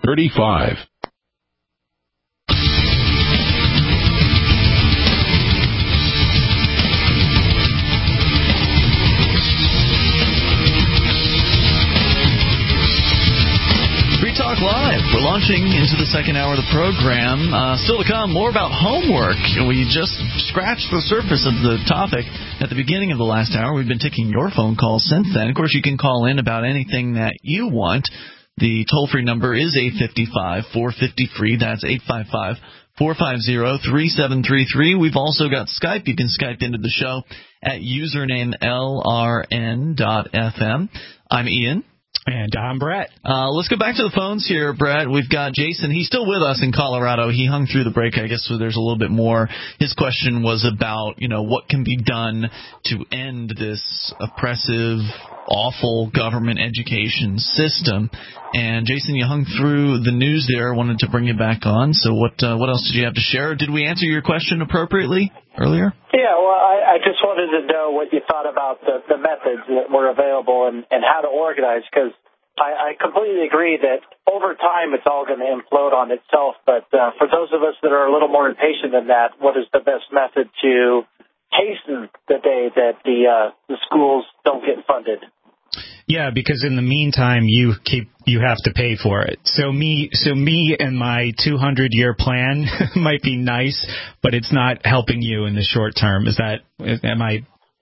35. Talk Live. We're launching into the second hour of the program. Still to come, more about homework. We just scratched the surface of the topic at the beginning of the last hour. We've been taking your phone calls since then. Of course, you can call in about anything that you want. The toll-free number is 855-450-FREE. That's 855-450-3733. We've also got Skype. You can Skype into the show at username LRN.FM. I'm Ian. And I'm Brett. Let's go back to the phones here, Brett. We've got Jason. He's still with us in Colorado. He hung through the break, I guess, so there's a little bit more. His question was about, what can be done to end this oppressive, awful government education system. And, Jason, you hung through the news there. I wanted to bring you back on. So what else did you have to share? Did we answer your question appropriately earlier? Yeah, well, I just wanted to know what you thought about the methods that were available and how to organize, because I completely agree that over time it's all going to implode on itself. But for those of us that are a little more impatient than that, what is the best method to hasten the day that the schools don't get funded? Yeah, because in the meantime, you have to pay for it. So me and my 200-year plan might be nice, but it's not helping you in the short term. Is that accurate?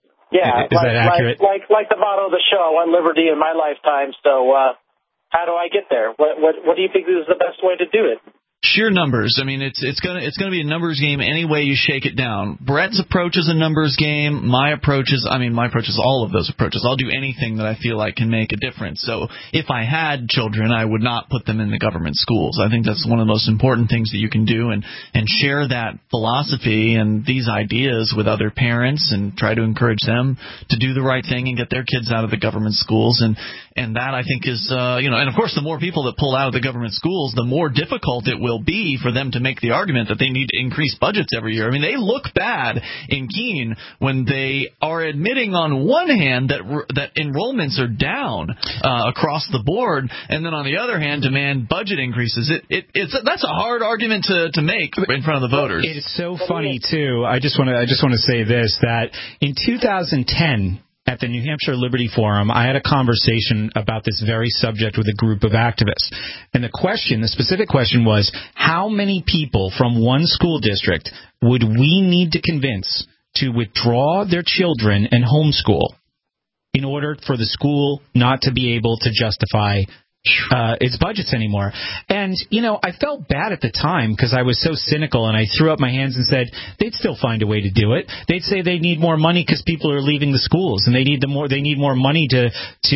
Like the motto of the show, one liberty in my lifetime. So how do I get there? What do you think is the best way to do it? Sheer numbers. I mean, it's gonna be a numbers game any way you shake it down. Brett's approach is a numbers game. My approach is all of those approaches. I'll do anything that I feel like can make a difference. So if I had children, I would not put them in the government schools. I think that's one of the most important things that you can do, and share that philosophy and these ideas with other parents and try to encourage them to do the right thing and get their kids out of the government schools. And that, I think, is and of course, the more people that pull out of the government schools, the more difficult it will be for them to make the argument that they need to increase budgets every year. I mean, they look bad in Keene when they are admitting on one hand that enrollments are down across the board, and then on the other hand demand budget increases. That's a hard argument to make in front of the voters. It's so funny too. I just want to say this, that in 2010. At the New Hampshire Liberty Forum, I had a conversation about this very subject with a group of activists. And the specific question was, how many people from one school district would we need to convince to withdraw their children and homeschool in order for the school not to be able to justify its budgets anymore? And, I felt bad at the time because I was so cynical, and I threw up my hands and said they'd still find a way to do it. They'd say they need more money because people are leaving the schools, and they need more money to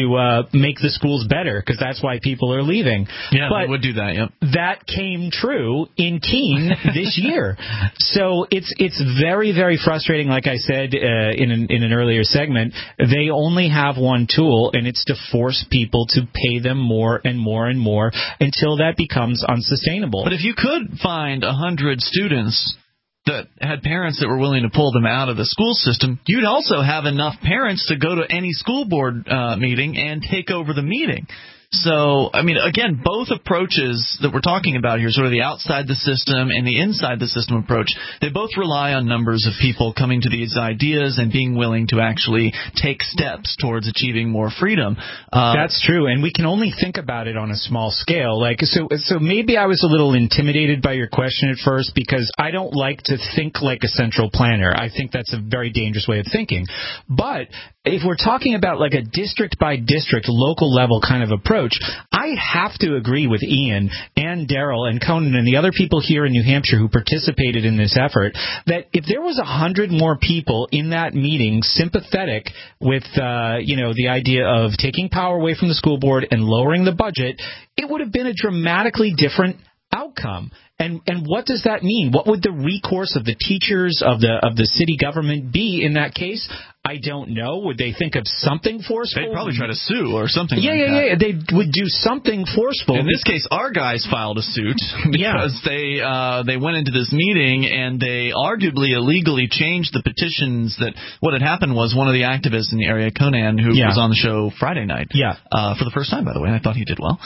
make the schools better because that's why people are leaving. Yeah, but they would do that, yep. That came true in Keene this year. So it's very, very frustrating. Like I said in an earlier segment, they only have one tool, and it's to force people to pay them more and more and more until that becomes unsustainable. But if you could find 100 students that had parents that were willing to pull them out of the school system, you'd also have enough parents to go to any school board meeting and take over the meeting. So, I mean, again, both approaches that we're talking about here, sort of the outside the system and the inside the system approach, they both rely on numbers of people coming to these ideas and being willing to actually take steps towards achieving more freedom. That's true, and we can only think about it on a small scale. So maybe I was a little intimidated by your question at first because I don't like to think like a central planner. I think that's a very dangerous way of thinking. But if we're talking about like a district-by-district, local-level kind of approach, I have to agree with Ian and Daryl and Conan and the other people here in New Hampshire who participated in this effort that if there was 100 more people in that meeting sympathetic with the idea of taking power away from the school board and lowering the budget, it would have been a dramatically different outcome. And what does that mean? What would the recourse of the teachers of the city government be in that case? I don't know. Would they think of something forceful? They'd probably try to sue or something like that. Yeah. They would do something forceful. In this case, our guys filed a suit because they went into this meeting and they arguably illegally changed the petitions. That what had happened was one of the activists in the area, Conan, who was on the show Friday night. Yeah. For the first time, by the way. I thought he did well.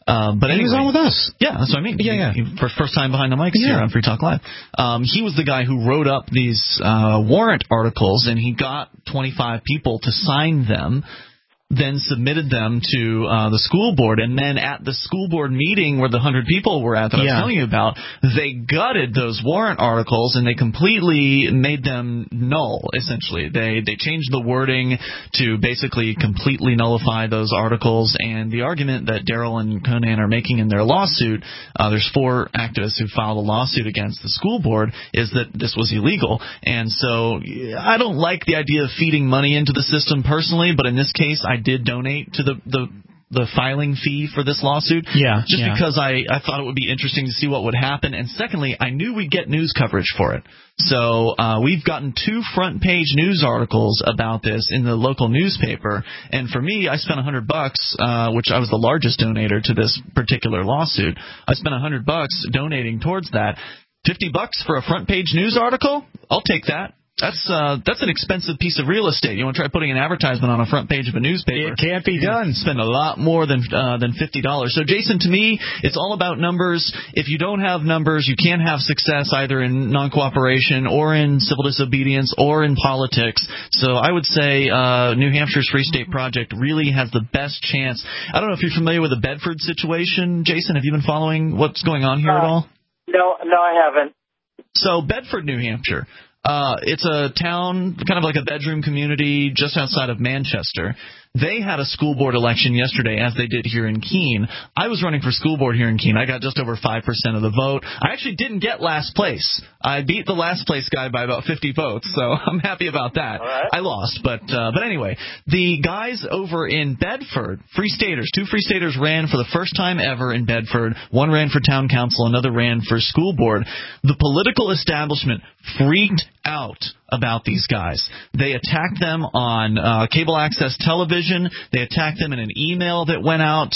But anyway, he was on with us. Yeah, that's what I mean. Yeah. First time behind the mics here on Free Talk Live. He was the guy who wrote up these warrant articles, and he got 25 people to sign them, then submitted them to the school board, and then at the school board meeting where the 100 people were at that I was telling you about, they gutted those warrant articles and they completely made them null, essentially. They changed the wording to basically completely nullify those articles, and the argument that Daryl and Conan are making in their lawsuit, there's 4 activists who filed a lawsuit against the school board, is that this was illegal. And so I don't like the idea of feeding money into the system personally, but in this case I did donate to the filing fee for this lawsuit, because I thought it would be interesting to see what would happen, and secondly, I knew we'd get news coverage for it. So we've gotten 2 front-page news articles about this in the local newspaper, and for me, I spent $100, which I was the largest donator to this particular lawsuit. I spent $100 donating towards that. $50 for a front-page news article? I'll take that. That's an expensive piece of real estate. You want to try putting an advertisement on a front page of a newspaper? It can't be done. Spend a lot more than $50. So, Jason, to me, it's all about numbers. If you don't have numbers, you can't have success either in non-cooperation or in civil disobedience or in politics. So I would say New Hampshire's Free State Project really has the best chance. I don't know if you're familiar with the Bedford situation, Jason. Have you been following what's going on here at all? No, I haven't. So Bedford, New Hampshire. It's a town, kind of like a bedroom community just outside of Manchester. They had a school board election yesterday, as they did here in Keene. I was running for school board here in Keene. I got just over 5% of the vote. I actually didn't get last place. I beat the last place guy by about 50 votes, so I'm happy about that. All right. I lost, but anyway, the guys over in Bedford, Free Staters, 2 Free Staters ran for the first time ever in Bedford. One ran for town council, another ran for school board. The political establishment freaked out about these guys. They attacked them on cable access television. They attacked them in an email that went out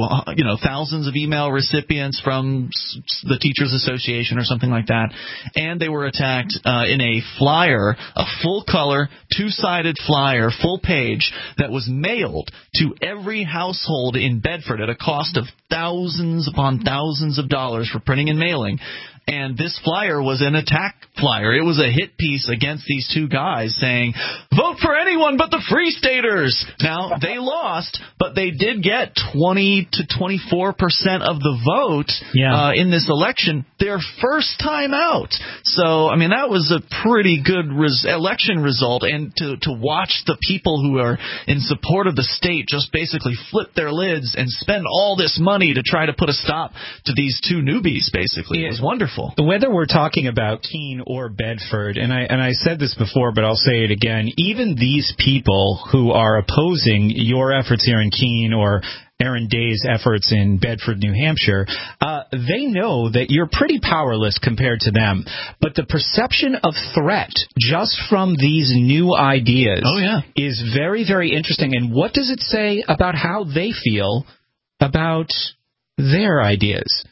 to thousands of email recipients from the Teachers Association or something like that. And they were attacked in a flyer, a full-color, 2-sided flyer, full page, that was mailed to every household in Bedford at a cost of thousands upon thousands of dollars for printing and mailing. And this flyer was an attack flyer. It was a hit piece against these 2 guys saying, vote for anyone but the Free Staters. Now, they lost, but they did get 20 to 24% of the vote in this election, their first time out. So, I mean, that was a pretty good election result. And to watch the people who are in support of the state just basically flip their lids and spend all this money to try to put a stop to these 2 newbies, basically. It was wonderful. Whether we're talking about Keene or Bedford, and I said this before, but I'll say it again, even these people who are opposing your efforts here in Keene or Aaron Day's efforts in Bedford, New Hampshire, they know that you're pretty powerless compared to them. But the perception of threat just from these new ideas is very, very interesting. And what does it say about how they feel about their ideas,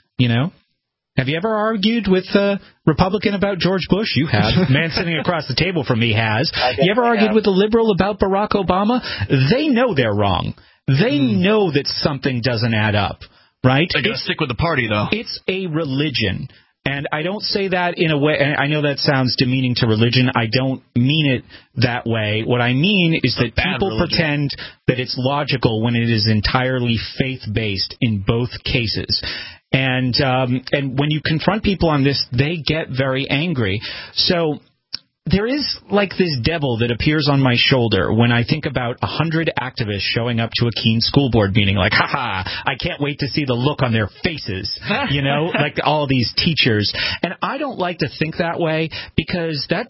Have you ever argued with a Republican about George Bush? You have. Man sitting across the table from me has. You ever argued with a liberal about Barack Obama? They know they're wrong. They know that something doesn't add up, right? They got to stick with the party, though. It's a religion. And I don't say that in a way, and I know that sounds demeaning to religion. I don't mean it that way. What I mean is that people pretend that it's logical when it is entirely faith-based in both cases. And when you confront people on this, they get very angry. So there is like this devil that appears on my shoulder when I think about 100 activists showing up to a Keene school board meeting, like, I can't wait to see the look on their faces, like all these teachers. And I don't like to think that way because that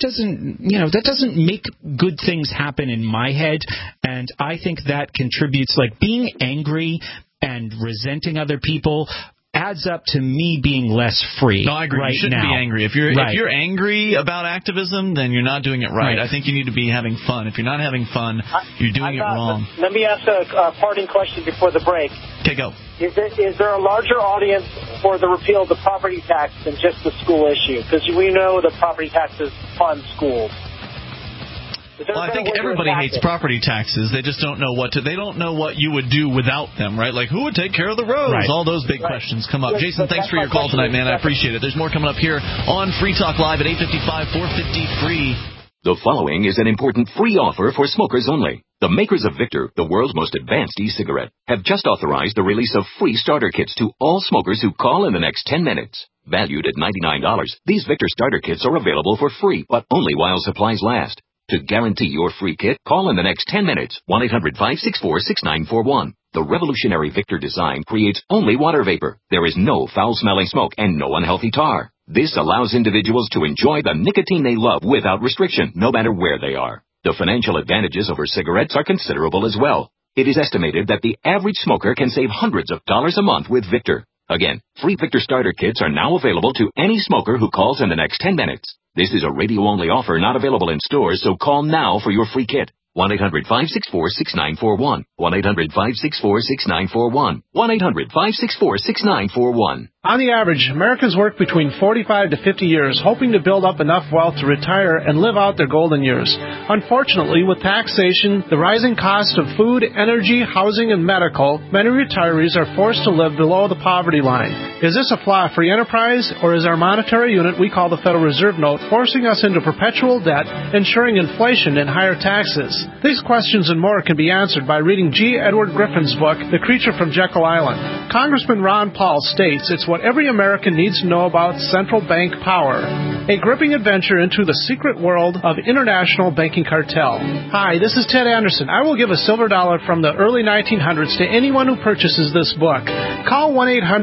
doesn't make good things happen in my head. And I think that contributes, like being angry and resenting other people adds up to me being less free. No, I agree. Right, you shouldn't be angry. If you're angry about activism, then you're not doing it right. I think you need to be having fun. If you're not having fun, you're doing it wrong. Let me ask a parting question before the break. Okay, go. Is there a larger audience for the repeal of the property tax than just the school issue? Because we know the property taxes fund schools. Well, I think everybody hates property taxes. They just don't know they don't know what you would do without them, right? Like, who would take care of the roads? Right. All those big questions come up. Jason, thanks for your call tonight, man. I appreciate it. There's more coming up here on Free Talk Live at 8:55, 450 free. The following is an important free offer for smokers only. The makers of Victor, the world's most advanced e-cigarette, have just authorized the release of free starter kits to all smokers who call in the next 10 minutes. Valued at $99, these Victor starter kits are available for free, but only while supplies last. To guarantee your free kit, call in the next 10 minutes, 1-800-564-6941. The revolutionary Victor design creates only water vapor. There is no foul-smelling smoke and no unhealthy tar. This allows individuals to enjoy the nicotine they love without restriction, no matter where they are. The financial advantages over cigarettes are considerable as well. It is estimated that the average smoker can save hundreds of dollars a month with Victor. Again, free Victor starter kits are now available to any smoker who calls in the next 10 minutes. This is a radio-only offer not available in stores, so call now for your free kit. 1-800-564-6941. 1-800-564-6941. 1-800-564-6941. On the average, Americans work between 45 to 50 years, hoping to build up enough wealth to retire and live out their golden years. Unfortunately, with taxation, the rising cost of food, energy, housing, and medical, many retirees are forced to live below the poverty line. Is this a flaw-free enterprise, or is our monetary unit we call the Federal Reserve Note forcing us into perpetual debt, ensuring inflation and higher taxes? These questions and more can be answered by reading G. Edward Griffin's book, The Creature from Jekyll Island. Congressman Ron Paul states it's what every American needs to know about central bank power. A gripping adventure into the secret world of international banking cartel. Hi, this is Ted Anderson. I will give a silver dollar from the early 1900s to anyone who purchases this book. Call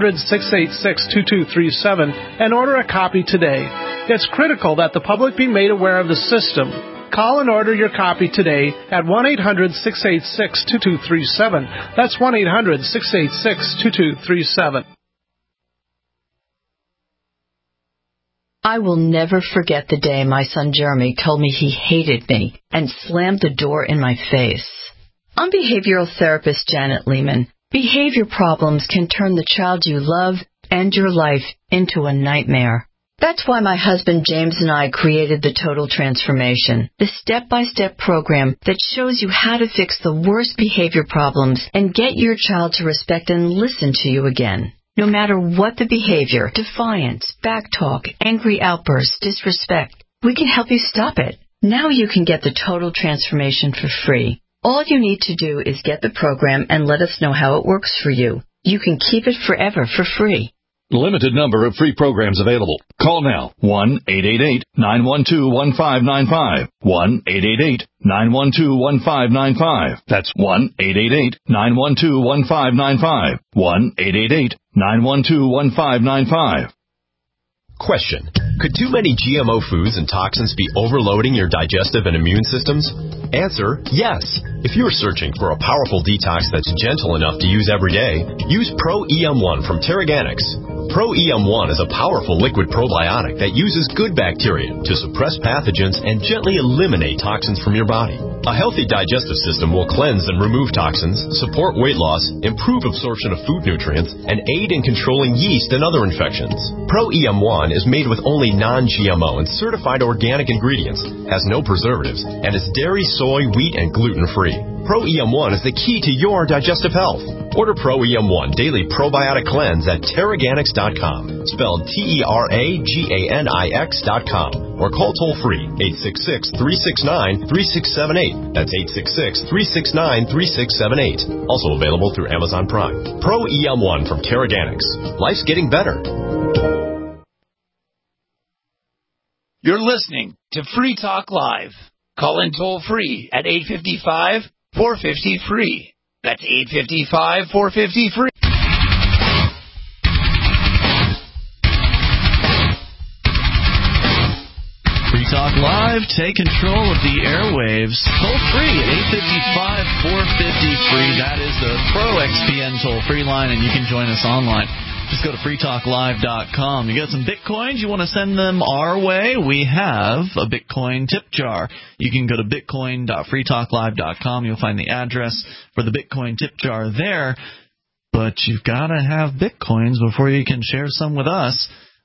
1-800-686-2237 and order a copy today. It's critical that the public be made aware of the system. Call and order your copy today at 1-800-686-2237. That's 1-800-686-2237. I will never forget the day my son Jeremy told me he hated me and slammed the door in my face. I'm behavioral therapist Janet Lehman. Behavior problems can turn the child you love and your life into a nightmare. That's why my husband James and I created the Total Transformation, the step-by-step program that shows you how to fix the worst behavior problems and get your child to respect and listen to you again. No matter what the behavior, defiance, backtalk, angry outbursts, disrespect, we can help you stop it. Now you can get the Total Transformation for free. All you need to do is get the program and let us know how it works for you. You can keep it forever for free. Limited number of free programs available. Call now. 1-888-912-1595. 1-888-912-1595. That's 1-888-912-1595. 1-888-912-1595. Question. Could too many GMO foods and toxins be overloading your digestive and immune systems? Answer, yes. If you're searching for a powerful detox that's gentle enough to use every day, use Pro-EM1 from Terraganics. Pro-EM1 is a powerful liquid probiotic that uses good bacteria to suppress pathogens and gently eliminate toxins from your body. A healthy digestive system will cleanse and remove toxins, support weight loss, improve absorption of food nutrients, and aid in controlling yeast and other infections. Pro-EM1 is made with only non-GMO and certified organic ingredients, has no preservatives, and is dairy, soy, wheat, and gluten-free. Pro-EM1 is the key to your digestive health. Order Pro-EM1 Daily Probiotic Cleanse at Terraganics.com, spelled Terraganix.com, or call toll-free 866-369-3678. That's 866-369-3678. Also available through Amazon Prime. Pro-EM1 from Terraganics. Life's getting better. You're listening to Free Talk Live. Call in toll-free at 855-450-FREE. That's 855-450-FREE. Free Talk Live, take control of the airwaves. Toll-free at 855-450-FREE. That is the Pro XPN toll-free line, and you can join us online. Just go to freetalklive.com. You got some Bitcoins, you want to send them our way? We have a Bitcoin tip jar. You can go to bitcoin.freetalklive.com. You'll find the address for the Bitcoin tip jar there. But you've got to have Bitcoins before you can share some with us.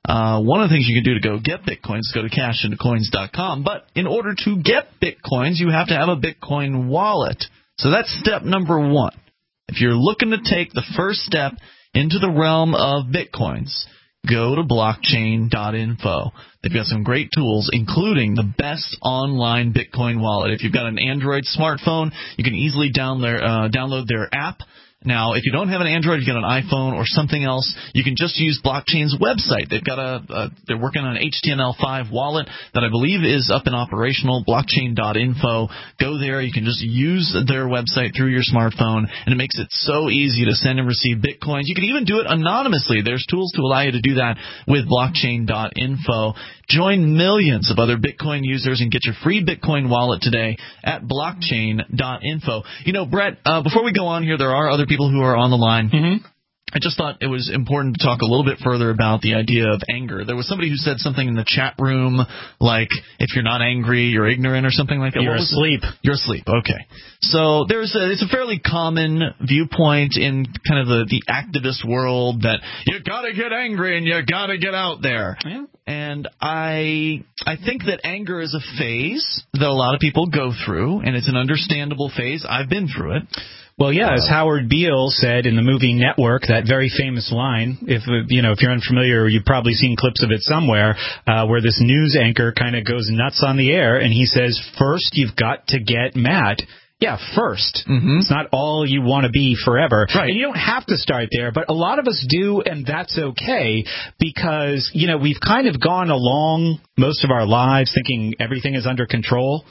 One of the things you can do to go get Bitcoins is go to cashintocoins.com. But in order to get Bitcoins, you have to have a Bitcoin wallet. So that's step number one. If you're looking to take the first step into the realm of Bitcoins, go to blockchain.info. They've got some great tools, including the best online Bitcoin wallet. If you've got an Android smartphone, you can easily download their app. Now, if you don't have an Android, you've got an iPhone or something else, you can just use Blockchain's website. They've got they're working on an HTML5 wallet that I believe is up and operational, blockchain.info. Go there. You can just use their website through your smartphone, and it makes it so easy to send and receive Bitcoins. You can even do it anonymously. There's tools to allow you to do that with blockchain.info. Join millions of other Bitcoin users and get your free Bitcoin wallet today at blockchain.info. You know, Brett, before we go on here, there are other people who are on the line. Mm-hmm. I just thought it was important to talk a little bit further about the idea of anger. There was somebody who said something in the chat room like, if you're not angry, you're ignorant or something like that. You're asleep. You're asleep. Okay. So it's a fairly common viewpoint in kind of the activist world that you got to get angry and you got to get out there. Yeah. And I think that anger is a phase that a lot of people go through, and it's an understandable phase. I've been through it. Well, yeah, as Howard Beale said in the movie Network, that very famous line, if you're unfamiliar, you've probably seen clips of it somewhere, where this news anchor kind of goes nuts on the air, and he says, first you've got to get mad. Yeah, first. Mm-hmm. It's not all you want to be forever. Right. And you don't have to start there, but a lot of us do, and that's okay, because, we've kind of gone along most of our lives thinking everything is under control.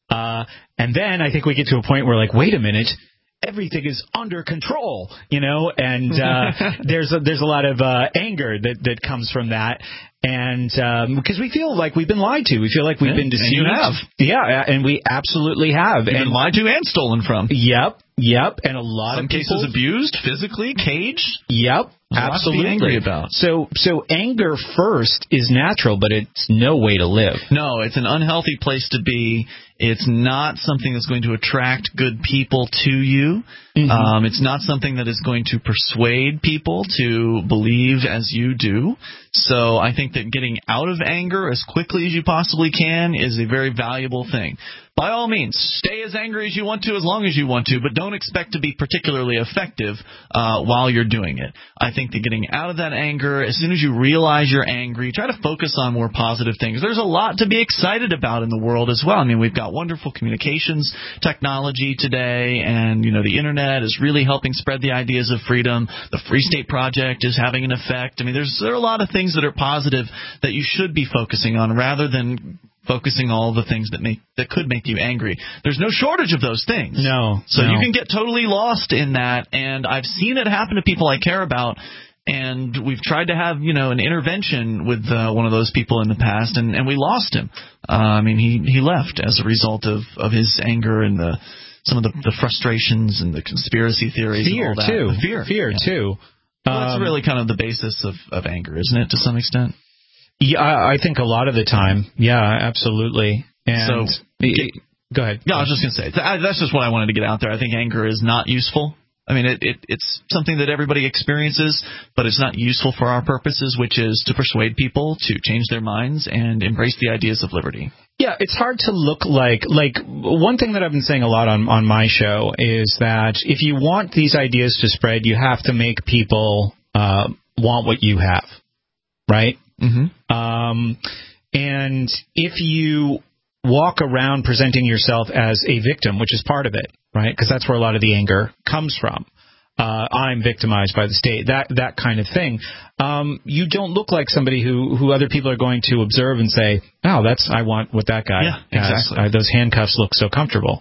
And then I think we get to a point where, like, wait a minute, everything is under control, and there's a lot of anger that comes from that. And because we feel like we've been lied to. We feel like we've been deceived. And you have. Yeah, and we absolutely have. You've been lied to and stolen from. Yep. And a lot of people... Some cases abused, physically, caged. Yep, absolutely. To be angry about. So anger first is natural, but it's no way to live. No, it's an unhealthy place to be. It's not something that's going to attract good people to you. Mm-hmm. It's not something that is going to persuade people to believe as you do. So I think that getting out of anger as quickly as you possibly can is a very valuable thing. By all means, stay as angry as you want to, as long as you want to, but don't expect to be particularly effective while you're doing it. I think that getting out of that anger, as soon as you realize you're angry, try to focus on more positive things. There's a lot to be excited about in the world as well. I mean, we've got wonderful communications technology today, and, the Internet is really helping spread the ideas of freedom. The Free State Project is having an effect. I mean, there are a lot of things that are positive that you should be focusing on rather than focusing all the things that could make you angry. There's no shortage of those things. No. So you can get totally lost in that, and I've seen it happen to people I care about, and we've tried to have, an intervention with one of those people in the past, and we lost him. He left as a result of his anger and some of the frustrations and the conspiracy theories and all that. Fear, too. Well, that's really kind of the basis of anger, isn't it, to some extent? Yeah, I think a lot of the time. Yeah, absolutely. And go ahead. No, I was just going to say, that's just what I wanted to get out there. I think anger is not useful. I mean, it's something that everybody experiences, but it's not useful for our purposes, which is to persuade people to change their minds and embrace the ideas of liberty. Yeah, it's hard to look like one thing that I've been saying a lot on my show is that if you want these ideas to spread, you have to make people want what you have, right? Mm-hmm. And if you walk around presenting yourself as a victim, which is part of it, right? Because that's where a lot of the anger comes from. I'm victimized by the state, that kind of thing. You don't look like somebody who other people are going to observe and say, oh, I want what that guy has. Exactly. Those handcuffs look so comfortable.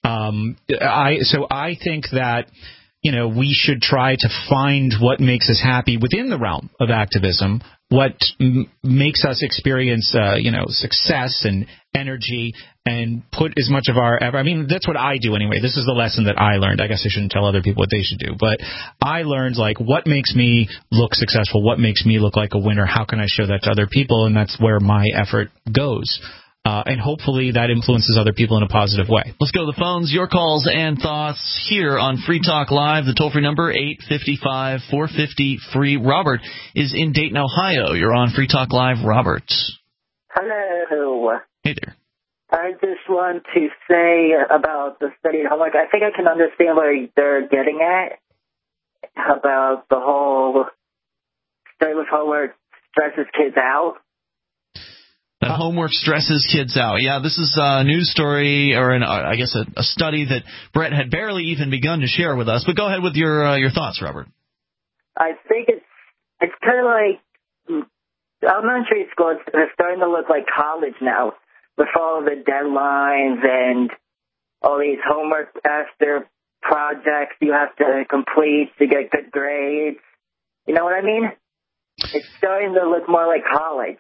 So I think that, we should try to find what makes us happy within the realm of activism, what makes us experience, success and energy, and put as much of our effort. I mean, that's what I do anyway. This is the lesson that I learned. I guess I shouldn't tell other people what they should do, but I learned, what makes me look successful, what makes me look like a winner, how can I show that to other people, and that's where my effort goes. and hopefully that influences other people in a positive way. Let's go to the phones. Your calls and thoughts here on Free Talk Live. The toll-free number, 855-450-FREE. Robert is in Dayton, Ohio. You're on Free Talk Live. Robert. Hello. Hey there. I just want to say about the study at homework, I think I can understand what they're getting at about the whole study with homework stresses kids out. That homework stresses kids out. Yeah, this is a news story, or I guess a study that Brett had barely even begun to share with us. But go ahead with your thoughts, Robert. I think it's kind of like elementary school. It's starting to look like college now, with all the deadlines and all these homework after projects you have to complete to get good grades. You know what I mean? It's starting to look more like college.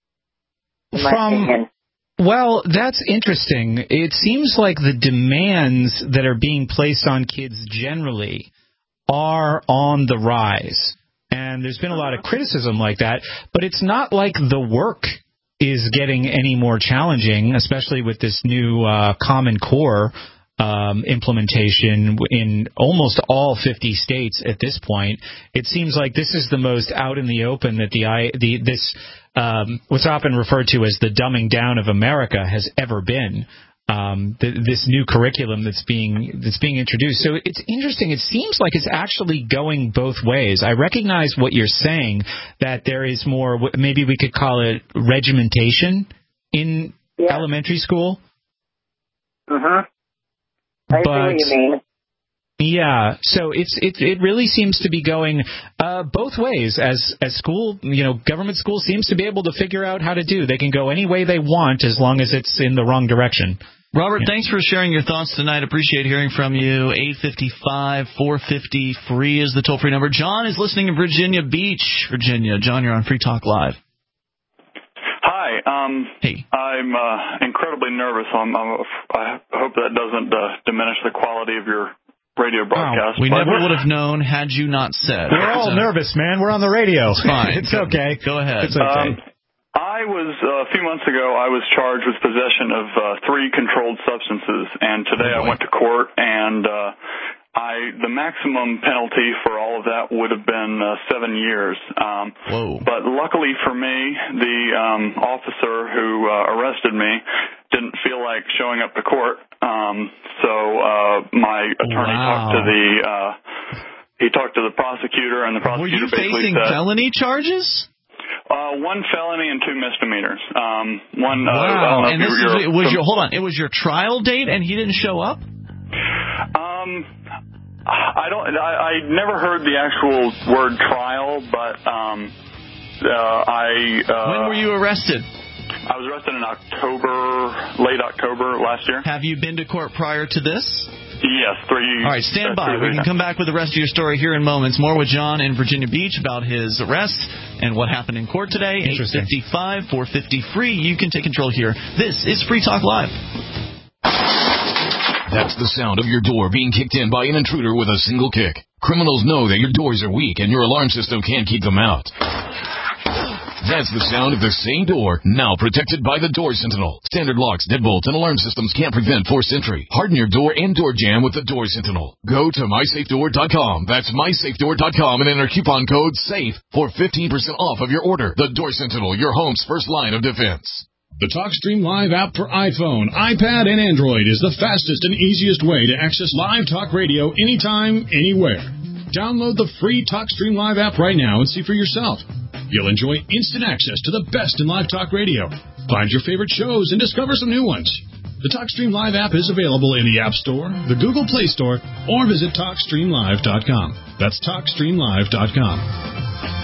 Well, that's interesting. It seems like the demands that are being placed on kids generally are on the rise. And there's been a lot of criticism like that, but it's not like the work is getting any more challenging, especially with this new Common Core implementation in almost all 50 states at this point. It seems like this is the most out in the open that this what's often referred to as the dumbing down of America has ever been. This new curriculum that's being introduced. So it's interesting. It seems like it's actually going both ways. I recognize what you're saying, that there is more, maybe we could call it regimentation in elementary school. I see what you mean. Yeah, so it really seems to be going both ways. As school, government school seems to be able to figure out how to do. They can go any way they want as long as it's in the wrong direction. Robert, thanks for sharing your thoughts tonight. Appreciate hearing from you. 855-450-FREE is the toll-free number. John is listening in Virginia Beach, Virginia. John, you're on Free Talk Live. Hi. Hey. I'm incredibly nervous. I hope that doesn't diminish the quality of your radio broadcast. We never would have known had you not said. We're all nervous, man. We're on the radio. It's fine. It's okay. Go ahead. It's okay. A few months ago, I was charged with possession of 3 controlled substances, and today I went to court, and the maximum penalty for all of that would have been 7 years. But luckily for me, the officer who arrested me didn't feel like showing up to court. So my attorney talked to the prosecutor, and the prosecutor basically said... Were you facing felony charges? 1 felony and 2 misdemeanors. Wow. And hold on. It was your trial date, and he didn't show up? I never heard the actual word trial, but when were you arrested? I was arrested in late October last year. Have you been to court prior to this? Yes, 3. All right, stand by. We can come back with the rest of your story here in moments. More with John in Virginia Beach about his arrest and what happened in court today. 855-450-FREE. You can take control here. This is Free Talk Live. That's the sound of your door being kicked in by an intruder with a single kick. Criminals know that your doors are weak and your alarm system can't keep them out. That's the sound of the same door, now protected by the Door Sentinel. Standard locks, deadbolts, and alarm systems can't prevent forced entry. Harden your door and door jamb with the Door Sentinel. Go to mysafedoor.com. That's mysafedoor.com and enter coupon code SAFE for 15% off of your order. The Door Sentinel, your home's first line of defense. The TalkStream Live app for iPhone, iPad, and Android is the fastest and easiest way to access live talk radio anytime, anywhere. Download the free TalkStream Live app right now and see for yourself. You'll enjoy instant access to the best in live talk radio. Find your favorite shows and discover some new ones. The TalkStream Live app is available in the App Store, the Google Play Store, or visit TalkStreamLive.com. That's TalkStreamLive.com.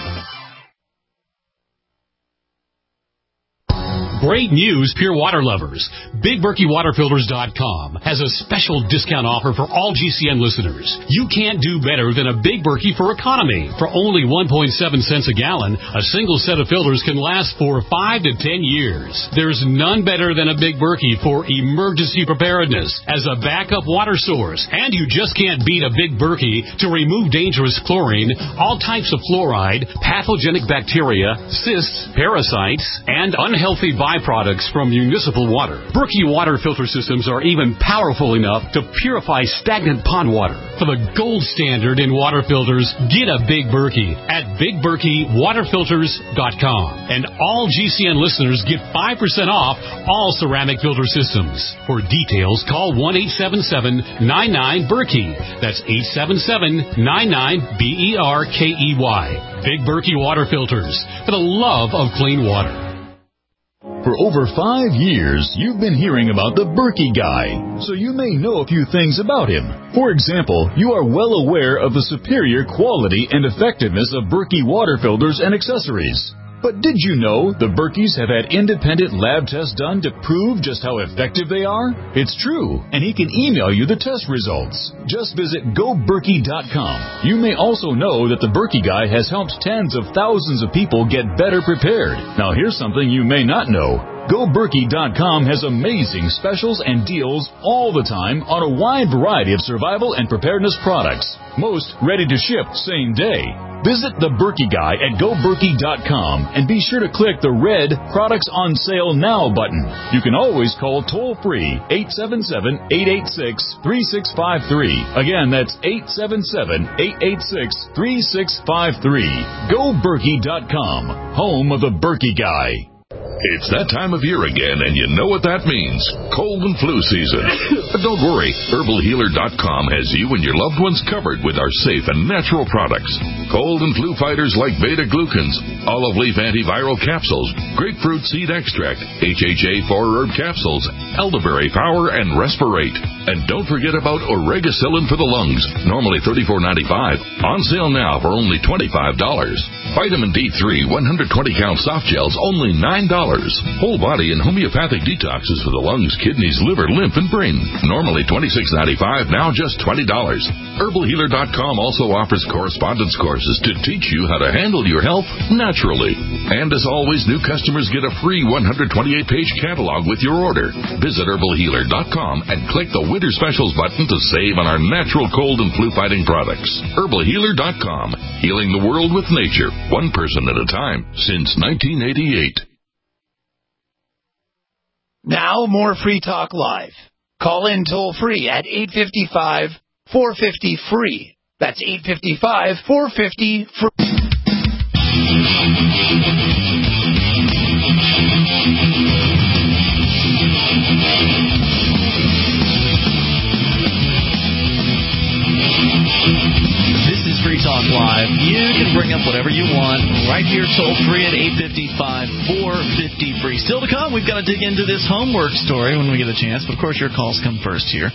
Great news, Pure Water lovers. BigBerkeyWaterFilters.com has a special discount offer for all GCN listeners. You can't do better than a Big Berkey for economy. For only 1.7 cents a gallon, a single set of filters can last for 5 to 10 years. There's none better than a Big Berkey for emergency preparedness as a backup water source. And you just can't beat a Big Berkey to remove dangerous chlorine, all types of fluoride, pathogenic bacteria, cysts, parasites, and unhealthy viruses byproducts from municipal water. Berkey water filter systems are even powerful enough to purify stagnant pond water. For the gold standard in water filters, get a Big Berkey at BigBerkeyWaterFilters.com. And all GCN listeners get 5% off all ceramic filter systems. For details, call 1-877-99-BERKEY. That's 877-99-BERKEY. Big Berkey Water Filters, for the love of clean water. For over 5 years, you've been hearing about the Berkey Guy, so you may know a few things about him. For example, you are well aware of the superior quality and effectiveness of Berkey water filters and accessories. But did you know the Berkeys have had independent lab tests done to prove just how effective they are? It's true, and he can email you the test results. Just visit GoBerkey.com. You may also know that the Berkey Guy has helped tens of thousands of people get better prepared. Now here's something you may not know. GoBerkey.com has amazing specials and deals all the time on a wide variety of survival and preparedness products. Most ready to ship same day. Visit the Berkey Guy at GoBerkey.com and be sure to click the red Products on Sale Now button. You can always call toll-free 877-886-3653. Again, that's 877-886-3653. GoBerkey.com, home of the Berkey Guy. It's that time of year again, and you know what that means. Cold and flu season. But don't worry. HerbalHealer.com has you and your loved ones covered with our safe and natural products. Cold and flu fighters like beta-glucans, olive leaf antiviral capsules, grapefruit seed extract, HHA 4-herb capsules, elderberry power, and Respirate. And don't forget about Oregacillin for the lungs, normally $34.95. On sale now for only $25. Vitamin D3 120-count soft gels, only $9. Whole body and homeopathic detoxes for the lungs, kidneys, liver, lymph, and brain. Normally $26.95, now just $20. HerbalHealer.com also offers correspondence courses to teach you how to handle your health naturally. And as always, new customers get a free 128-page catalog with your order. Visit HerbalHealer.com and click the Winter Specials button to save on our natural cold and flu-fighting products. HerbalHealer.com, healing the world with nature, one person at a time, since 1988. Now, more Free Talk Live. Call in toll-free at 855-450-FREE. That's 855-450-FREE. Free Talk Live. You can bring up whatever you want right here toll free at 855-450-FREE. Still to come, we've got to dig into this homework story when we get a chance, but of course your calls come first here.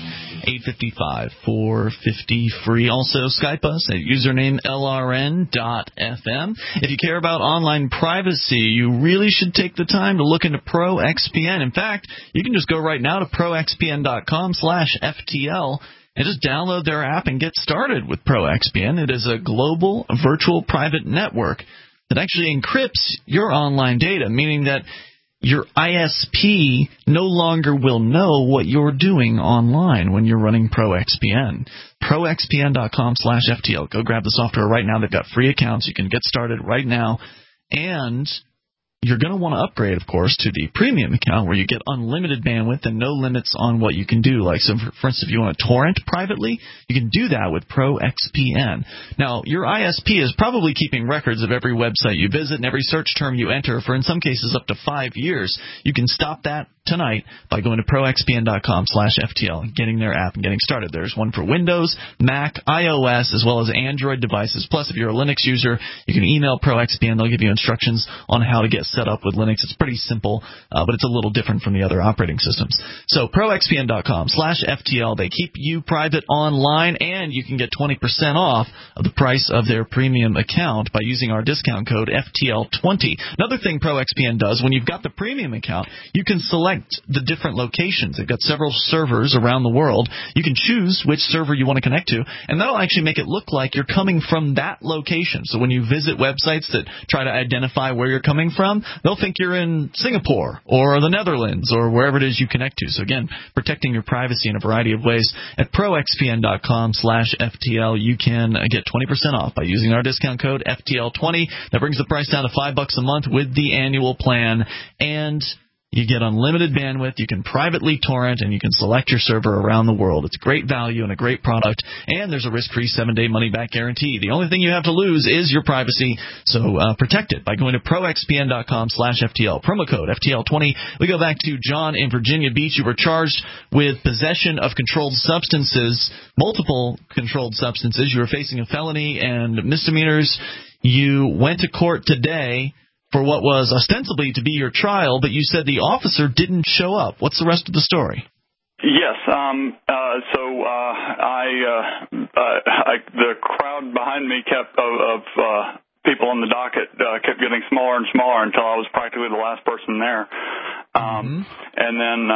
855-450-FREE. Also Skype us at username LRN.FM. If you care about online privacy, you really should take the time to look into ProXPN. In fact, you can just go right now to ProXPN.com/FTL and just download their app and get started with ProXPN. It is a global virtual private network that actually encrypts your online data, meaning that your ISP no longer will know what you're doing online when you're running ProXPN. ProXPN.com/FTL. Go grab the software right now. They've got free accounts. You can get started right now. And you're going to want to upgrade, of course, to the premium account where you get unlimited bandwidth and no limits on what you can do. Like, so for instance, if you want to torrent privately, you can do that with ProXPN. Now, your ISP is probably keeping records of every website you visit and every search term you enter for, in some cases, up to 5 years. You can stop that tonight by going to ProXPN.com/FTL and getting their app and getting started. There's one for Windows, Mac, iOS, as well as Android devices. Plus, if you're a Linux user, you can email ProXPN. They'll give you instructions on how to get set up with Linux. It's pretty simple, but it's a little different from the other operating systems. So ProXPN.com/FTL. They keep you private online, and you can get 20% off of the price of their premium account by using our discount code FTL20. Another thing ProXPN does, when you've got the premium account, you can select the different locations. They've got several servers around the world. You can choose which server you want to connect to, and that'll actually make it look like you're coming from that location. So when you visit websites that try to identify where you're coming from, they'll think you're in Singapore or the Netherlands or wherever it is you connect to. So again, protecting your privacy in a variety of ways. At ProXPN.com/FTL, you can get 20% off by using our discount code FTL20. That brings the price down to $5 a month with the annual plan. And You get unlimited bandwidth, you can privately torrent, and you can select your server around the world. It's great value and a great product, and there's a risk-free 7-day money-back guarantee. The only thing you have to lose is your privacy, so protect it by going to proxpn.com/FTL. Promo code FTL20. We go back to John in Virginia Beach. You were charged with possession of controlled substances, multiple controlled substances. You were facing a felony and misdemeanors. You went to court today for what was ostensibly to be your trial, but you said the officer didn't show up. What's the rest of the story? Yes. The crowd behind me of people on the docket kept getting smaller and smaller until I was practically the last person there. And then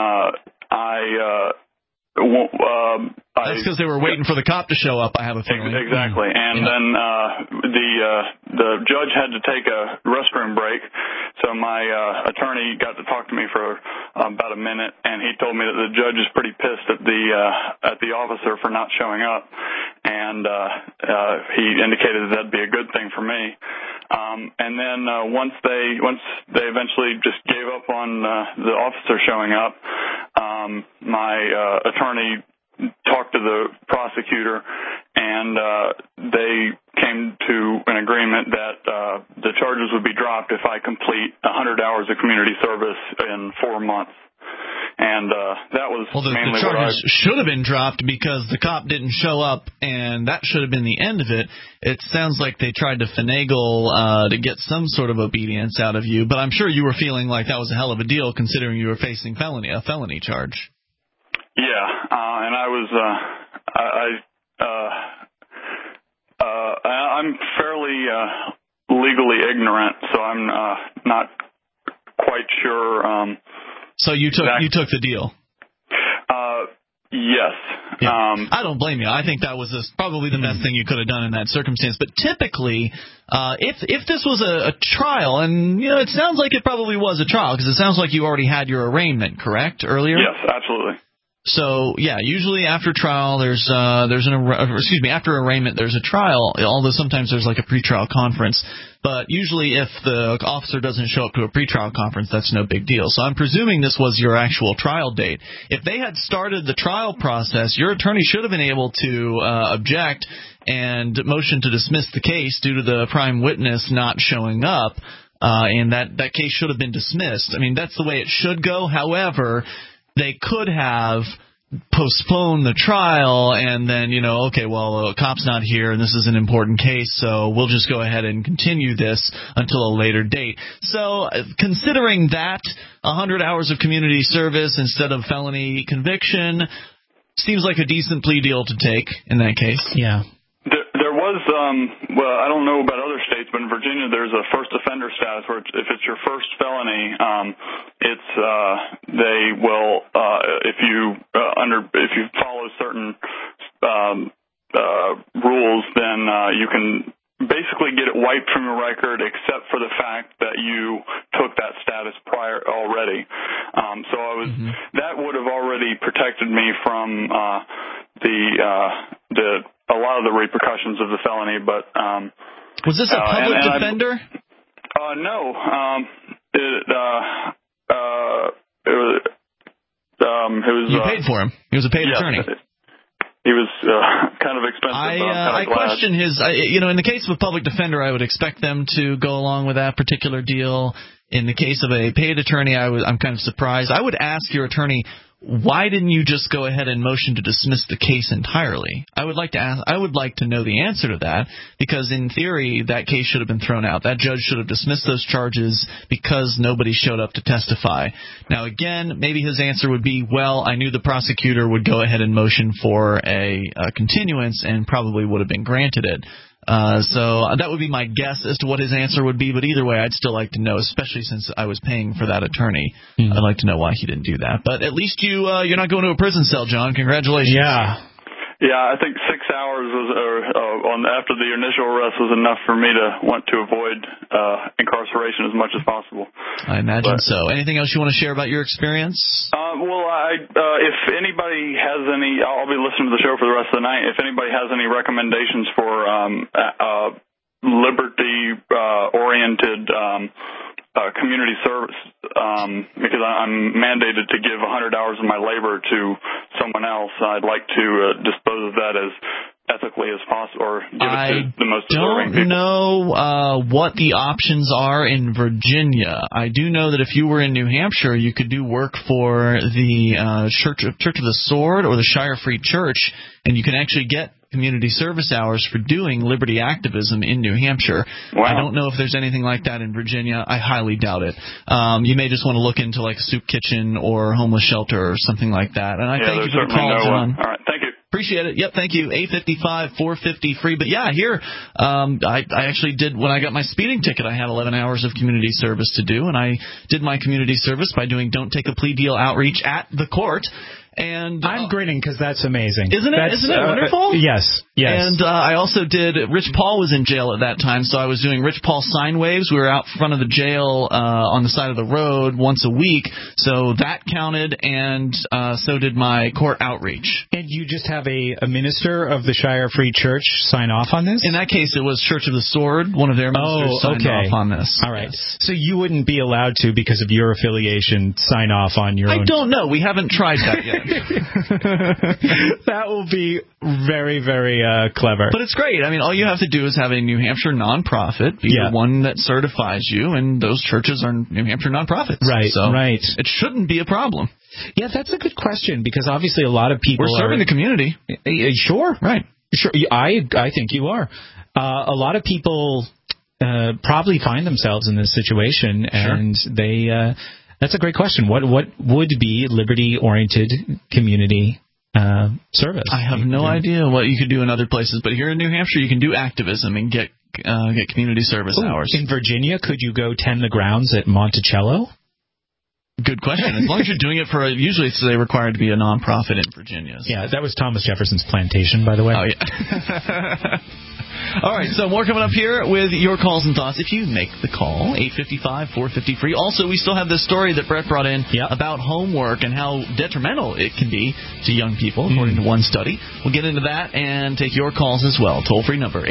that's because they were waiting for the cop to show up, I have a feeling. Exactly. And then the judge had to take a restroom break, so my attorney got to talk to me for about a minute, and he told me that the judge is pretty pissed at the officer for not showing up, and he indicated that that'd be a good thing for me. And then once they eventually just gave up on the officer showing up, my attorney talked to the prosecutor, and they came to an agreement that the charges would be dropped if I complete 100 hours of community service in 4 months. And that was mainly the charges should have been dropped because the cop didn't show up, and that should have been the end of it. It sounds like they tried to finagle to get some sort of obedience out of you, but I'm sure you were feeling like that was a hell of a deal considering you were facing a felony charge. Yeah, and I was I'm fairly legally ignorant, so I'm not quite sure. So you took the deal? Yes. Yeah. I don't blame you. I think that was probably the best thing you could have done in that circumstance. But typically, if this was a trial, and it sounds like it probably was a trial because it sounds like you already had your arraignment, correct, earlier? Yes, absolutely. So yeah, usually after trial after arraignment there's a trial, although sometimes there's like a pretrial conference. But usually if the officer doesn't show up to a pretrial conference, that's no big deal. So I'm presuming this was your actual trial date. If they had started the trial process, your attorney should have been able to object and motion to dismiss the case due to the prime witness not showing up, and that case should have been dismissed. I mean, that's the way it should go. However, they could have postponed the trial and then, the cop's not here and this is an important case, so we'll just go ahead and continue this until a later date. So considering that, 100 hours of community service instead of felony conviction seems like a decent plea deal to take in that case. Yeah. There was, I don't know about other states, but in Virginia there's a first offender status where if it's your first felony, they will, if you follow certain rules, then you can basically get it wiped from your record except for the fact that you took that status prior already. So that would have already protected me from a lot of the repercussions of the felony, but was this a public defender? No. You paid for him. He was a paid attorney. He was kind of expensive. I question his. In the case of a public defender, I would expect them to go along with that particular deal. In the case of a paid attorney, I'm kind of surprised. I would ask your attorney, why didn't you just go ahead and motion to dismiss the case entirely? I would like to know the answer to that, because in theory that case should have been thrown out. That judge should have dismissed those charges because nobody showed up to testify. Now again, maybe his answer would be, well, I knew the prosecutor would go ahead and motion for a continuance and probably would have been granted it. So that would be my guess as to what his answer would be, but either way, I'd still like to know, especially since I was paying for that attorney. I'd like to know why he didn't do that. But at least you're not going to a prison cell, John. Congratulations. Yeah, I think 6 hours after the initial arrest was enough for me to want to avoid incarceration as much as possible. I imagine so. Anything else you want to share about your experience? If anybody has any, I'll be listening to the show for the rest of the night. If anybody has any recommendations for liberty-oriented community service because I'm mandated to give 100 hours of my labor to someone else. I'd like to dispose of that as ethically as possible, or give it to the most deserving people. I don't know what the options are in Virginia. I do know that if you were in New Hampshire, you could do work for the Church of the Sword or the Shire Free Church, and you can actually get community service hours for doing liberty activism in New Hampshire. Wow. I don't know if there's anything like that in Virginia. I highly doubt it. You may just want to look into like a soup kitchen or homeless shelter or something like that. And I thank you for the call, John. All right, thank you. Appreciate it. Yep, thank you. 855-450 free. But yeah, here I actually did, when I got my speeding ticket, I had 11 hours of community service to do, and I did my community service by doing Don't Take a Plea Deal outreach at the court. And I'm grinning because that's amazing. Isn't it wonderful? Yes. And I also did, Rich Paul was in jail at that time, so I was doing Rich Paul sign waves. We were out front of the jail on the side of the road once a week, so that counted, and so did my court outreach. And you just have a minister of the Shire Free Church sign off on this? In that case, it was Church of the Sword. One of their ministers signed off on this. All right. Yes. So you wouldn't be allowed to, because of your affiliation, sign off on your own... I don't know. We haven't tried that yet. That will be very, very clever. But it's great. I mean, all you have to do is have a New Hampshire nonprofit be the one that certifies you, and those churches are New Hampshire nonprofits. Right, so right. It shouldn't be a problem. Yeah, that's a good question, because obviously a lot of people We're serving the community. Sure. Right. Sure. I think you are. A lot of people probably find themselves in this situation, and they... That's a great question. What would be liberty-oriented community service? I have no idea what you could do in other places, but here in New Hampshire, you can do activism and get community service hours. In Virginia, could you go tend the grounds at Monticello? Good question. As long as you're doing it for usually it's required to be a nonprofit in Virginia. So. Yeah, that was Thomas Jefferson's plantation, by the way. Oh, yeah. All right, so more coming up here with your calls and thoughts. If you make the call, 855-450 free. Also, we still have this story that Brett brought in about homework and how detrimental it can be to young people, according to one study. We'll get into that and take your calls as well. Toll-free number,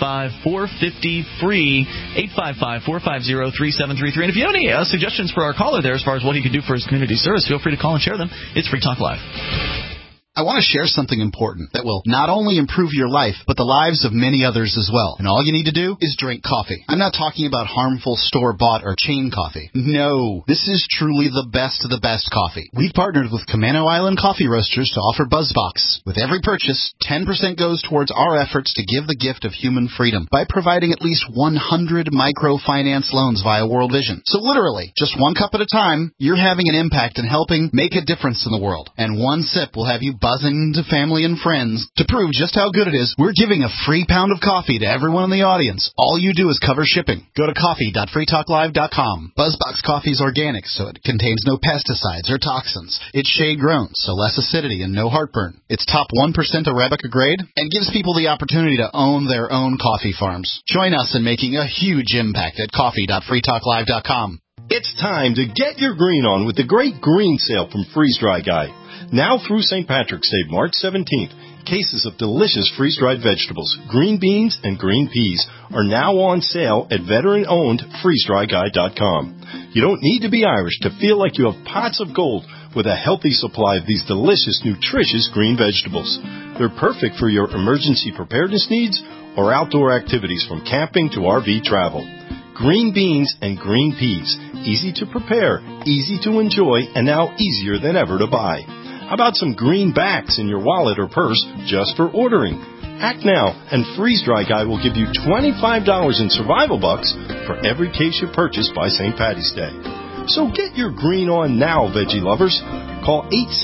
855-450-FREE, 855-450-3733. And if you have any suggestions for our caller there as far as what he could do for his community service, feel free to call and share them. It's Free Talk Live. I want to share something important that will not only improve your life, but the lives of many others as well. And all you need to do is drink coffee. I'm not talking about harmful store-bought or chain coffee. No, this is truly the best of the best coffee. We've partnered with Camano Island Coffee Roasters to offer BuzzBox. With every purchase, 10% goes towards our efforts to give the gift of human freedom by providing at least 100 microfinance loans via World Vision. So literally, just one cup at a time, you're having an impact and helping make a difference in the world. And one sip will have you buzzing to family and friends. To prove just how good it is, we're giving a free pound of coffee to everyone in the audience. All you do is cover shipping. Go to coffee.freetalklive.com. BuzzBox coffee is organic, so it contains no pesticides or toxins. It's shade grown, so less acidity and no heartburn. It's top 1% Arabica grade and gives people the opportunity to own their own coffee farms. Join us in making a huge impact at coffee.freetalklive.com. It's time to get your green on with the great green sale from Freeze Dry Guy. Now through St. Patrick's Day, March 17th, cases of delicious freeze-dried vegetables, green beans, and green peas are now on sale at veteran-owned freezedryguy.com. You don't need to be Irish to feel like you have pots of gold with a healthy supply of these delicious, nutritious green vegetables. They're perfect for your emergency preparedness needs or outdoor activities from camping to RV travel. Green beans and green peas, easy to prepare, easy to enjoy, and now easier than ever to buy. How about some greenbacks in your wallet or purse just for ordering? Act now, and Freeze Dry Guy will give you $25 in survival bucks for every case you purchase by St. Patty's Day. So get your green on now, veggie lovers. Call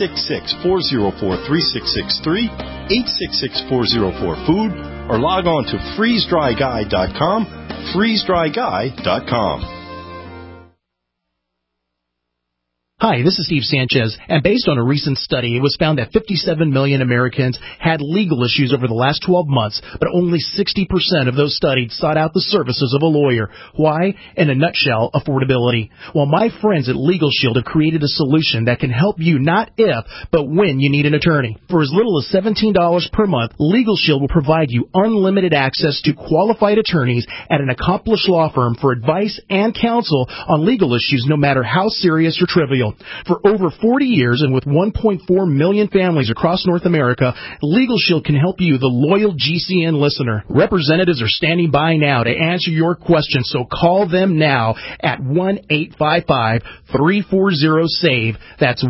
866-404-3663, 866-404-FOOD, or log on to freezedryguy.com, freezedryguy.com. Hi, this is Steve Sanchez, and based on a recent study, it was found that 57 million Americans had legal issues over the last 12 months, but only 60% of those studied sought out the services of a lawyer. Why? In a nutshell, affordability. Well, my friends at Legal Shield have created a solution that can help you not if, but when you need an attorney. For as little as $17 per month, Legal Shield will provide you unlimited access to qualified attorneys at an accomplished law firm for advice and counsel on legal issues, no matter how serious or trivial. For over 40 years and with 1.4 million families across North America, Legal Shield can help you, the loyal GCN listener. Representatives are standing by now to answer your questions, so call them now at 1-855-340-SAVE. That's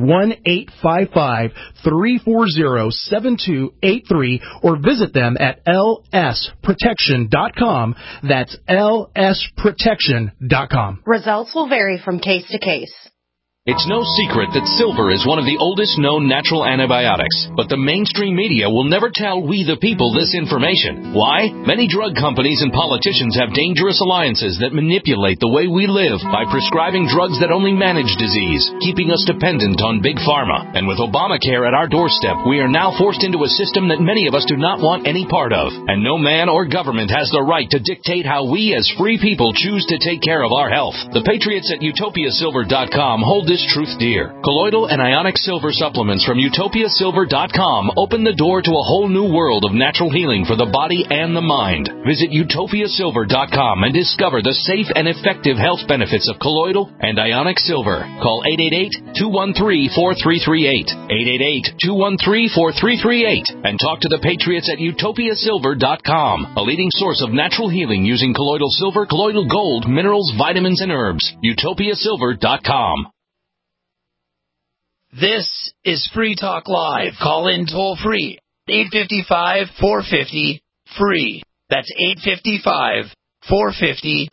1-855-340-7283, or visit them at lsprotection.com. That's lsprotection.com. Results will vary from case to case. It's no secret that silver is one of the oldest known natural antibiotics, but the mainstream media will never tell we the people this information. Why? Many drug companies and politicians have dangerous alliances that manipulate the way we live by prescribing drugs that only manage disease, keeping us dependent on big pharma. And with Obamacare at our doorstep, we are now forced into a system that many of us do not want any part of. And no man or government has the right to dictate how we as free people choose to take care of our health. The patriots at utopiasilver.com hold this truth dear. Colloidal and ionic silver supplements from utopiasilver.com open the door to a whole new world of natural healing for the body and the mind. Visit utopiasilver.com and discover the safe and effective health benefits of colloidal and ionic silver. Call 888-213-4338, 888-213-4338, and talk to the patriots at utopiasilver.com, a leading source of natural healing using colloidal silver, colloidal gold, minerals, vitamins, and herbs. utopiasilver.com. This is Free Talk Live. Call in toll free. 855-450-FREE. That's 855-450.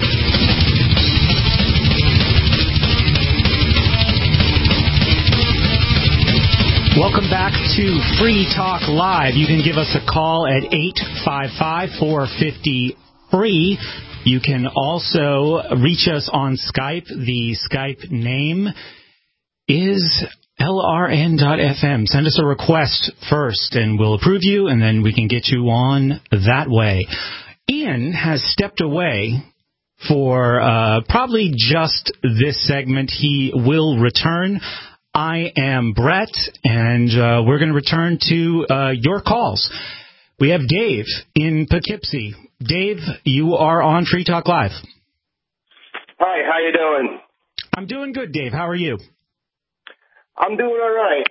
Welcome back to Free Talk Live. You can give us a call at 855-450-FREE. You can also reach us on Skype. The Skype name is LRN.FM. Send us a request first, and we'll approve you, and then we can get you on that way. Ian has stepped away for probably just this segment. He will return. I am Brett, and we're going to return to your calls. We have Dave in Poughkeepsie. Dave, you are on Free Talk Live. Hi, how you doing? I'm doing good, Dave. How are you? I'm doing all right.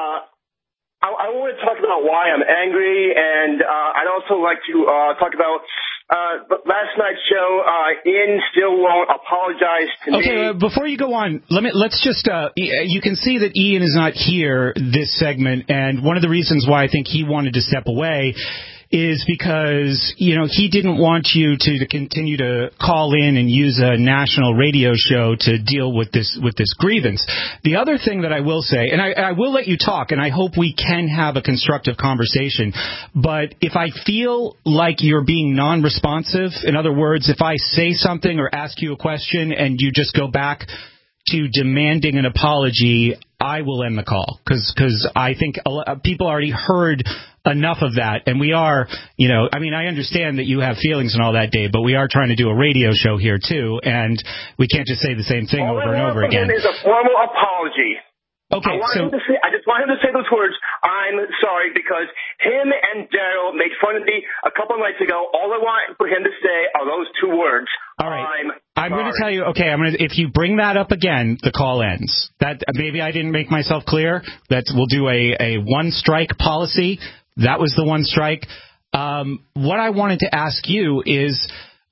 I want to talk about why I'm angry, and I'd also like to talk about last night's show. Ian still won't apologize to me. Okay, before you go on, let's just you can see that Ian is not here this segment, and one of the reasons why I think he wanted to step away is because, he didn't want you to continue to call in and use a national radio show to deal with this grievance. The other thing that I will say, and I will let you talk, and I hope we can have a constructive conversation, but if I feel like you're being non-responsive, in other words, if I say something or ask you a question and you just go back to demanding an apology, I will end the call, because I think people already heard enough of that, and we are, I understand that you have feelings and all that, Dave, but we are trying to do a radio show here too, and we can't just say the same thing over and over again. All I want from him is a formal apology. Okay, I just want him to say those words, I'm sorry, because him and Daryl made fun of me a couple of nights ago. All I want for him to say are those two words. All right. I'm going to tell you, okay, if you bring that up again, the call ends. That maybe I didn't make myself clear. We'll do a one-strike policy. That was the one strike. What I wanted to ask you is,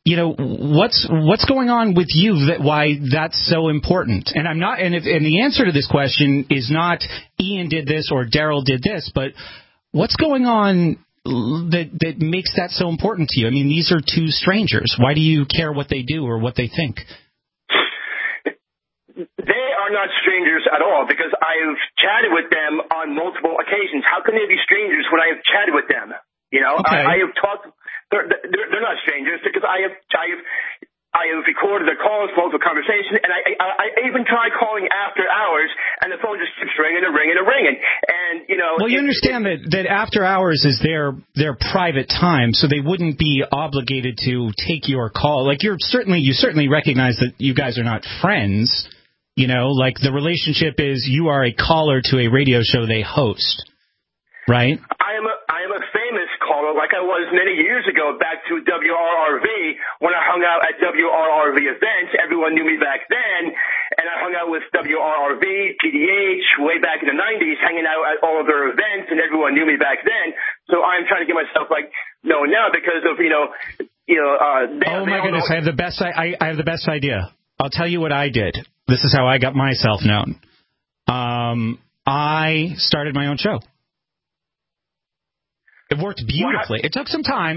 what's going on with you why that's so important? And I'm not, and the answer to this question is not Ian did this or Daryl did this, but what's going on that makes that so important to you? I mean, these are two strangers. Why do you care what they do or what they think? They are not strangers at all, because I've chatted with them on multiple occasions. How can they be strangers when I have chatted with them? Okay. I have talked. They're not strangers, because I have I have recorded the calls, multiple conversations, and I even tried calling after hours, and the phone just keeps ringing and ringing and ringing. And, you know... Well, you understand that after hours is their private time, so they wouldn't be obligated to take your call. Like, you certainly recognize that you guys are not friends, you know? Like, the relationship is you are a caller to a radio show they host, right? I am a famous caller, like I was many years ago, back to WRRV, when I hung out at WRRV events. Everyone knew me back then, and I hung out with WRRV, PDH, way back in the 90s, hanging out at all of their events, and everyone knew me back then. So I'm trying to get myself, like, known now because of, oh, my goodness, I have the best idea. I'll tell you what I did. This is how I got myself known. I started my own show. It worked beautifully. It took some time.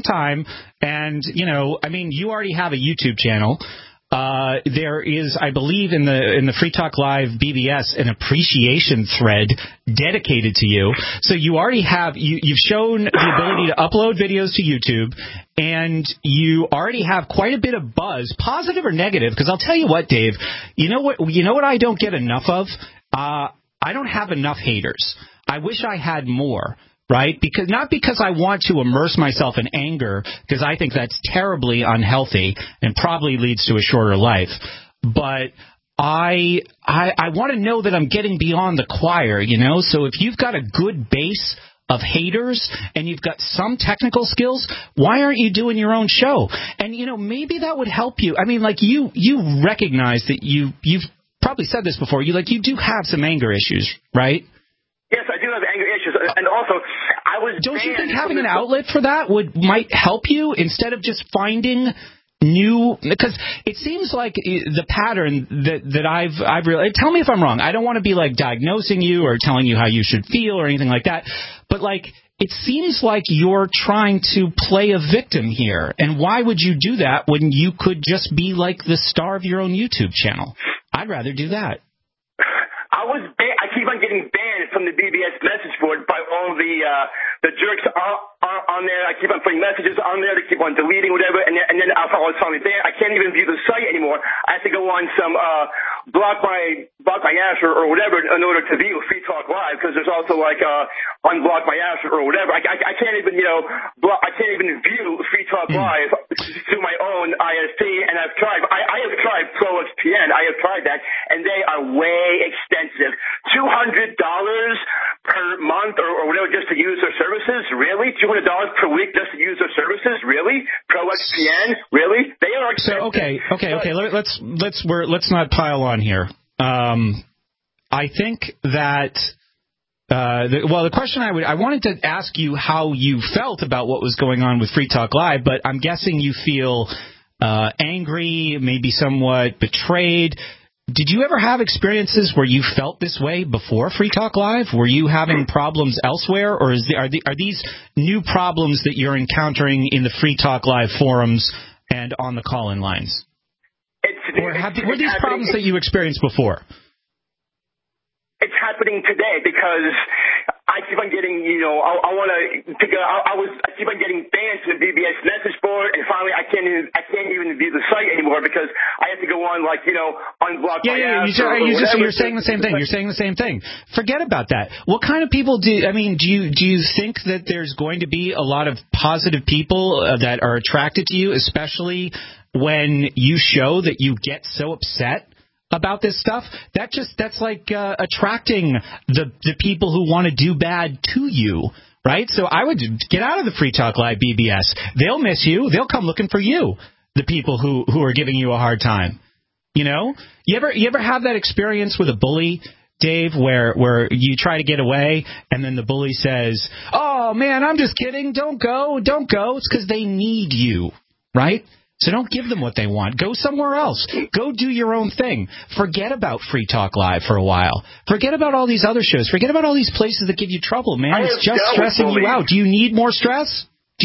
And, you already have a YouTube channel. There is, I believe, in the Free Talk Live BBS, an appreciation thread dedicated to you. So you already have, you've shown the ability to upload videos to YouTube, and you already have quite a bit of buzz, positive or negative, because I'll tell you what, Dave, you know what I don't get enough of? I don't have enough haters. I wish I had more. Right? Not because I want to immerse myself in anger, because I think that's terribly unhealthy and probably leads to a shorter life. But I want to know that I'm getting beyond the choir, So if you've got a good base of haters and you've got some technical skills, why aren't you doing your own show? And, maybe that would help you. I mean, like, you recognize that you've probably said this before. You do have some anger issues, right? Yes, I do have anger issues, and also Don't you think having an outlet for that might help you instead of just finding new? Because it seems like the pattern that I've realized. Tell me if I'm wrong. I don't want to be like diagnosing you or telling you how you should feel or anything like that. But it seems like you're trying to play a victim here. And why would you do that when you could just be like the star of your own YouTube channel? I'd rather do that. I keep on getting banned from the BBS message board by all the jerks on there. I keep on putting messages on there. They keep on deleting whatever, and then I was finally banned. I can't even view the site anymore. I have to go on some block my ass or whatever in order to view Free Talk Live, because there's also unblock my ass or whatever. I can't even I can't even view Free Talk Live through my own ISP. And I've tried. I have tried ProXPN. I have tried that, and they are way expensive. $200 per month or whatever just to use their services? Really? $200 per week just to use their services? Really? ProXPN? Really? They are expensive. So, okay. Let's not pile on here. I think that the question I wanted to ask you how you felt about what was going on with Free Talk Live, but I'm guessing you feel angry, maybe somewhat betrayed. Did you ever have experiences where you felt this way before Free Talk Live? Were you having problems elsewhere, or are these new problems that you're encountering in the Free Talk Live forums and on the call-in lines? Were these problems that you experienced before? It's happening today because I keep on getting, I keep on getting banned from the BBS message board, and finally I can't even view the site anymore because I have to go on, unblock my ass. You're saying the same thing. You're saying the same thing. Forget about that. What kind of people do you think that there's going to be a lot of positive people that are attracted to you, especially when you show that you get so upset about this stuff? That's like attracting the people who want to do bad to you, right? So I would get out of the Free Talk Live BBS. They'll miss you. They'll come looking for you, the people who are giving you a hard time. You ever have that experience with a bully, Dave, where you try to get away and then the bully says, "Oh man, I'm just kidding. Don't go. It's because they need you," right? So don't give them what they want. Go somewhere else. Go do your own thing. Forget about Free Talk Live for a while. Forget about all these other shows. Forget about all these places that give you trouble, man. It's just stressing you out. Do you need more stress? I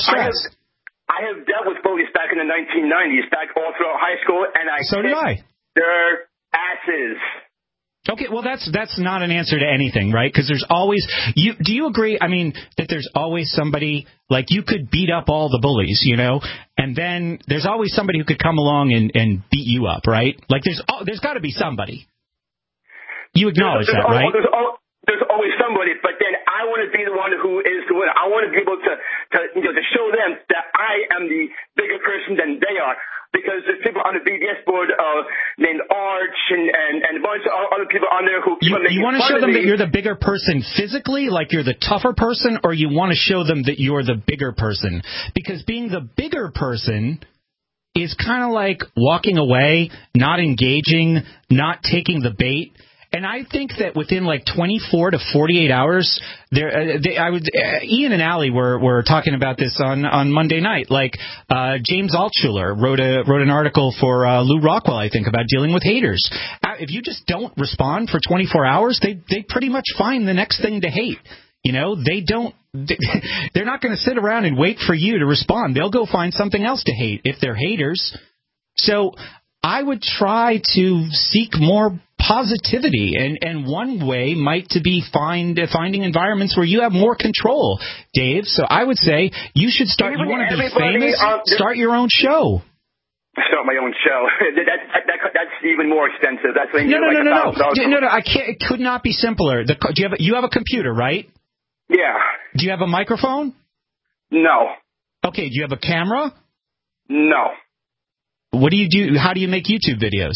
have dealt with bullies back in the 1990s, back all throughout high school, and So did I. Their asses. Okay, well, that's not an answer to anything, right? Because there's always do you agree, that there's always somebody, like, you could beat up all the bullies, and then there's always somebody who could come along and beat you up, right? Like there's got to be somebody. You acknowledge that, right? There's always somebody, but then I want to be the one who is the winner. I want to be able to show them that I am the bigger person than they are. Because there's people on the BBS board named Arch and a bunch of other people on there who keep on making fun of me. You want to show them that you're the bigger person physically, like you're the tougher person, or you want to show them that you're the bigger person? Because being the bigger person is kind of like walking away, not engaging, not taking the bait. And I think that within like 24 to 48 hours, Ian and Allie were talking about this on Monday night. Like James Altshuler wrote an article for Lou Rockwell, I think, about dealing with haters. If you just don't respond for 24 hours, they pretty much find the next thing to hate. You know, they're not going to sit around and wait for you to respond. They'll go find something else to hate if they're haters. So I would try to seek more positivity, and one way might to be finding environments where you have more control, Dave. So I would say you should start. You want to be famous? Start your own show. Start my own show. That's even more expensive. That's when you No. I can't. It could not be simpler. Do you have a computer, right? Yeah. Do you have a microphone? No. Okay. Do you have a camera? No. What do you do? How do you make YouTube videos?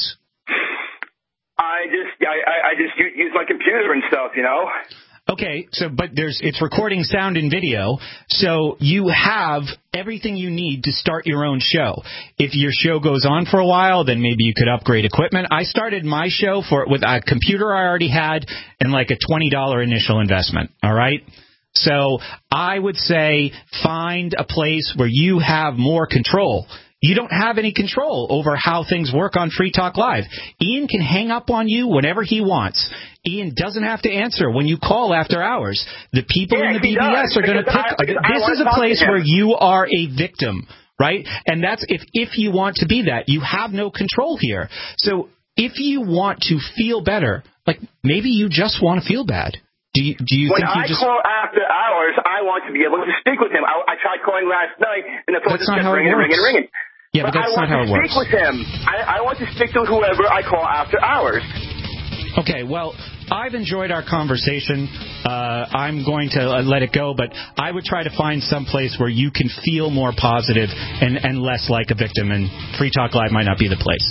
I just use my computer and stuff, you know. Okay, but it's recording sound and video, so you have everything you need to start your own show. If your show goes on for a while, then maybe you could upgrade equipment. I started my show with a computer I already had and like a $20 initial investment, all right? So I would say find a place where you have more control. You don't have any control over how things work on Free Talk Live. Ian can hang up on you whenever he wants. Ian doesn't have to answer when you call after hours. The people in the BBS are going to pick. This is a place where you are a victim, right? And that's if you want to be that. You have no control here. So if you want to feel better, like maybe you just want to feel bad. Do you think you just... When I call after hours, I want to be able to speak with him. I tried calling last night, and the phone just kept ringing. Yeah, but that's not how it works. I want to speak with him. I want to speak to whoever I call after hours. Okay, well, I've enjoyed our conversation. I'm going to let it go, but I would try to find some place where you can feel more positive and less like a victim, and Free Talk Live might not be the place.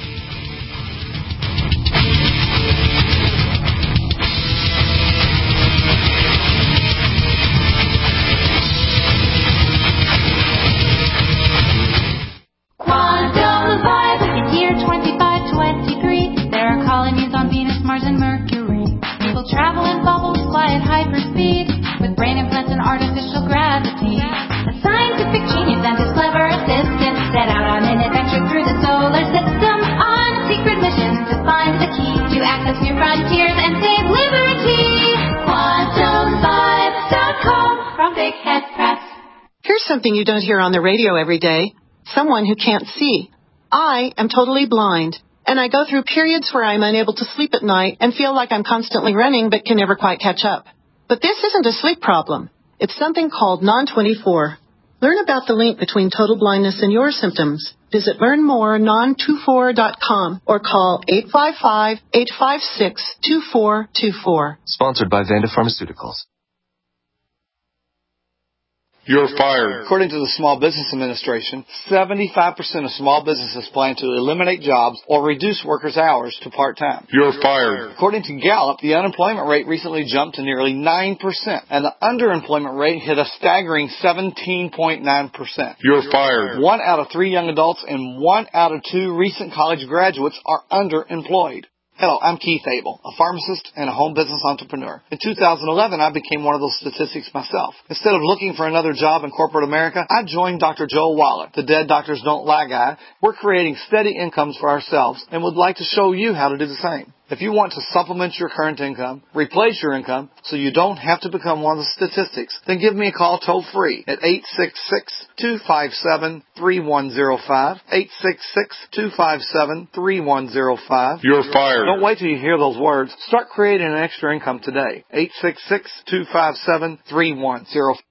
And Mercury. People travel in bubbles, fly at hyperspeed, with brain implants and artificial gravity. A scientific genius and his clever assistant set out on an adventure through the solar system on a secret mission to find the key to access new frontiers and save liberty. QuantumVibes.com from Big Head Press. Here's something you don't hear on the radio every day. Someone who can't see. I am totally blind. And I go through periods where I'm unable to sleep at night and feel like I'm constantly running but can never quite catch up. But this isn't a sleep problem. It's something called Non-24. Learn about the link between total blindness and your symptoms. Visit learnmorenon24.com or call 855-856-2424. Sponsored by Vanda Pharmaceuticals. You're fired. According to the Small Business Administration, 75% of small businesses plan to eliminate jobs or reduce workers' hours to part-time. You're fired. According to Gallup, the unemployment rate recently jumped to nearly 9%, and the underemployment rate hit a staggering 17.9%. You're fired. 1 out of 3 young adults and 1 out of 2 recent college graduates are underemployed. Hello, I'm Keith Abel, a pharmacist and a home business entrepreneur. In 2011, I became one of those statistics myself. Instead of looking for another job in corporate America, I joined Dr. Joel Wallach, the Dead Doctors Don't Lie guy. We're creating steady incomes for ourselves and would like to show you how to do the same. If you want to supplement your current income, replace your income, so you don't have to become one of the statistics, then give me a call toll-free at 866-257-3105, 866-257-3105. You're fired. Don't wait till you hear those words. Start creating an extra income today. 866-257-3105.